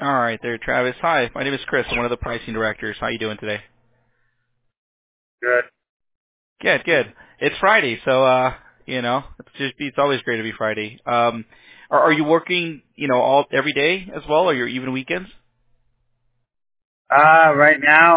All right there, Travis. Hi, my name is Chris. I'm one of the pricing directors. How you doing today? Good. Good, good. It's Friday, so it's always great to be Friday. Are you working, all every day as well, or your even weekends? Right now,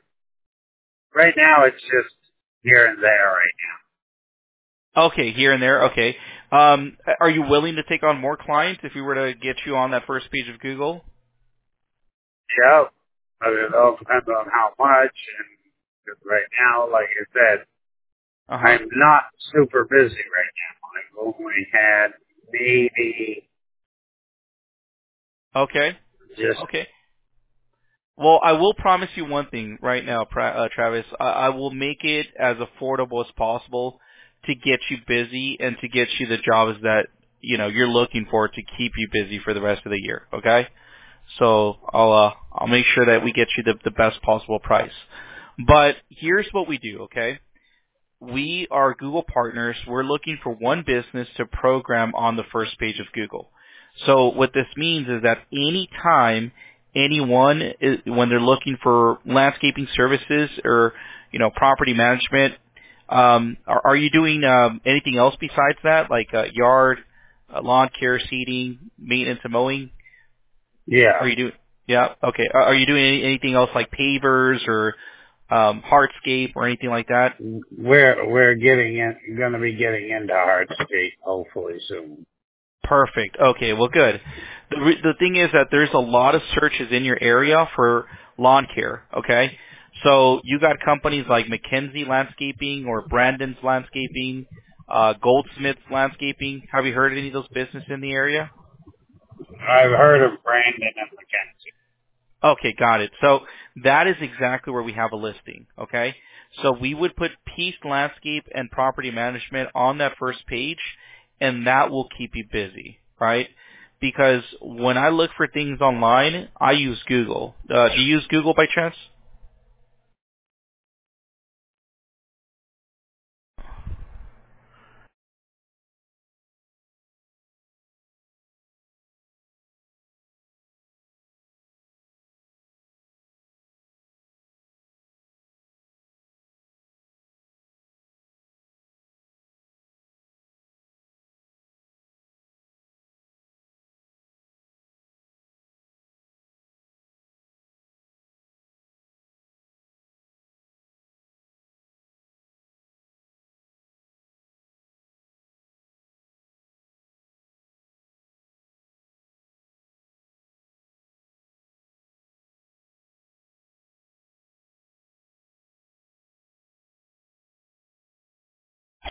it's just here and there right Okay, here and there. Okay. Are you willing to take on more clients if we were to get you on that first page of Google? now. Yep. But it all depends on how much, and 'cause right now, like I said, Uh huh. I'm not super busy right now. I've only had maybe Okay. just, Okay. Well, I will promise you one thing right now, Travis. I will make it as affordable as possible to get you busy and to get you the jobs that you're looking for to keep you busy for the rest of the year. Okay, so I'll make sure that we get you the best possible price. But here's what we do. Okay, we are Google partners. We're looking for one business to program on the first page of Google. So what this means is that anytime when they're looking for landscaping services or, property management, are you doing anything else besides that, like yard, lawn care, seeding, maintenance, and mowing? yeah. Are you doing? Yeah. Okay. Are you doing anything else like pavers or hardscape or anything like that? We're going to be getting into hardscape hopefully soon. Perfect. Okay, well, good. The thing is that there's a lot of searches in your area for lawn care, okay? So you got companies like Mackenzie Landscaping or Brandon's Landscaping, Goldsmith's Landscaping. Have you heard of any of those businesses in the area? I've heard of Brandon and Mackenzie. Okay, got it. So that is exactly where we have a listing, okay? So we would put Peace Landscape and Property Management on that first page, and that will keep you busy, right? Because when I look for things online, I use Google. Do you use Google by chance?